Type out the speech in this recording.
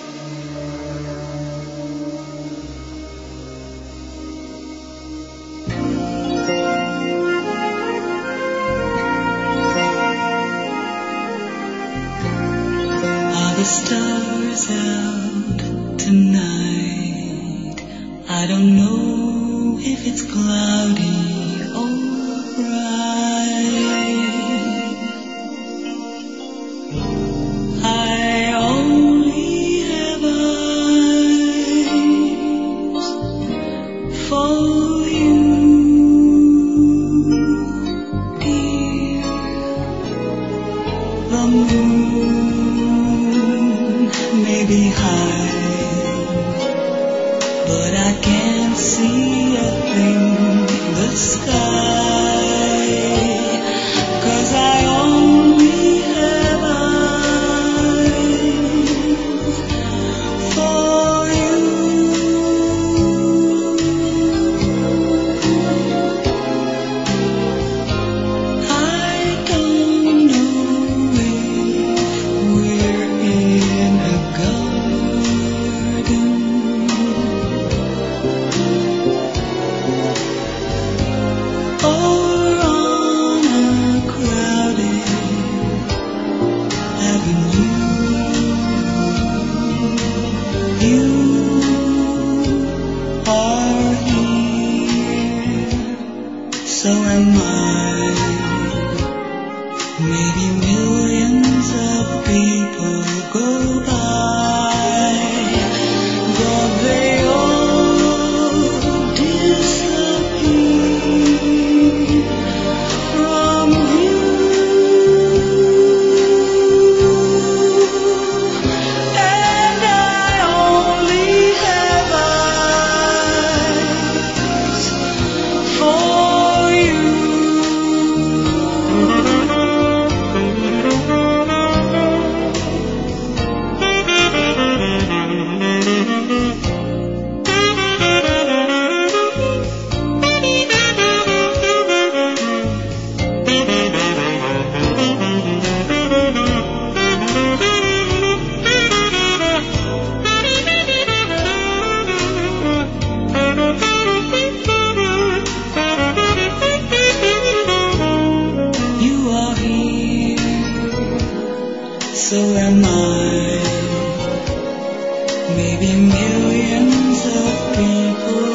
Are the stars out tonight? I don't know if it's cloudy or bright. I only have eyes for you, dear. The moon may be high, but I can't see a thing in the sky, 'cause I only have eyes for you. I don't know if we're in a garden or on a crowded avenue. You are here, so am I. Maybe millions of people go by, but they all disappear from view. And I only have eyes for you. You are here, so am I. Maybe millions of people